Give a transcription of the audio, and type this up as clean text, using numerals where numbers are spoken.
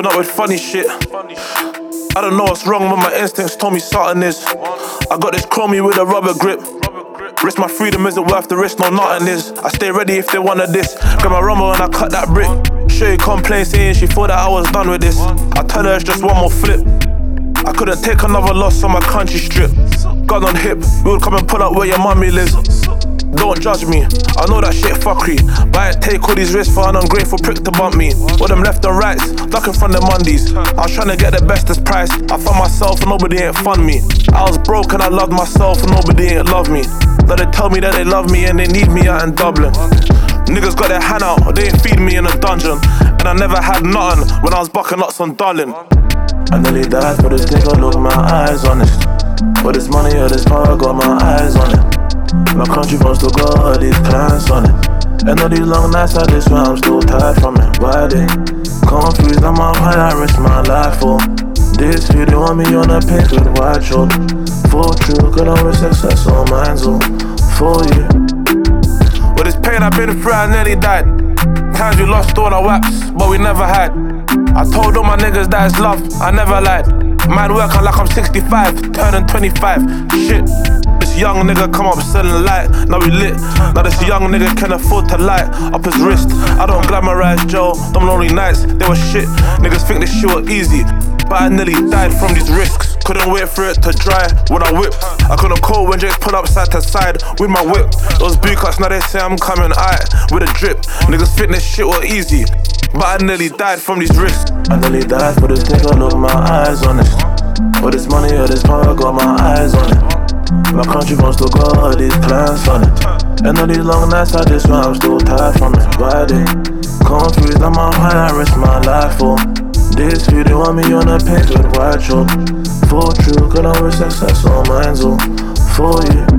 Been up with funny shit. I don't know what's wrong, but my instincts told me something is. I got this chromie with a rubber grip. Risk my freedom isn't worth the risk, no nothing is. I stay ready if they wanted this. Grab my rumble and I cut that brick. Shorty complain saying she thought that I was done with this. I tell her it's just one more flip. I couldn't take another loss on my country strip. Gun on hip, we would come and pull up where your mummy lives. Don't judge me, I know that shit fuckery, but I ain't take all these risks for an ungrateful prick to bump me. With them left and rights, ducking from the Mondays. I was trying to get the bestest price. I found myself and nobody ain't fund me. I was broke and I loved myself and nobody ain't love me. Now they tell me that they love me and they need me out in Dublin. Niggas got their hand out, they ain't feed me in a dungeon. And I never had nothing when I was bucking lots on Darling. I nearly died for this thing, I look my eyes on it. For this money or this power, got my eyes on it. My country wants to go, all these plans on it. And all these long nights like this, where I'm still tired from it. Why they confused, I'm out high, I risk my life for this few, they want me on a page with white chalk. For true, cause I'm with success on mine, so for you. With this pain I've been through, I nearly died. Times we lost all our waps, but we never had. I told all my niggas that it's love, I never lied. Man working like I'm 65, turning 25. Shit, this young nigga come up selling light. Now we lit, now this young nigga can afford to light up his wrist. I don't glamorize Joe, them lonely nights, they were shit. Niggas think this shit was easy, but I nearly died from these risks. Couldn't wait for it to dry when I whipped. I couldn't call when Jake's pulled up side to side with my whip. Those boot cuts, now they say I'm coming aight with a drip. Niggas think this shit was easy, but I nearly died from these risks. I nearly died for this thing, I look my eyes on it. For this money or this power, got my eyes on it. My country wants to go, all these plans on it. And all these long nights like this, where I'm still tired from it. Why they confused, I'm out high, I risk my life for this few, they want me on a page with white chalk. For true, cause I'm with success on mine, so for you.